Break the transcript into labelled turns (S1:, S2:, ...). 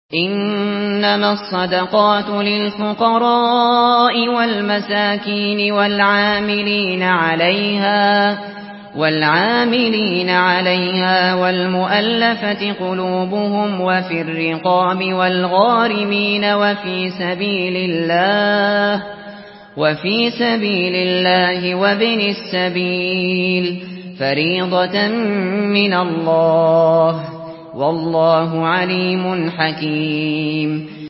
S1: إنما الصدقات للفقراء والمساكين والعاملين عليها والمؤلفة قلوبهم وفي الرقاب والغارمين وفي سبيل الله وابن السبيل فريضة من الله والله عليم حكيم.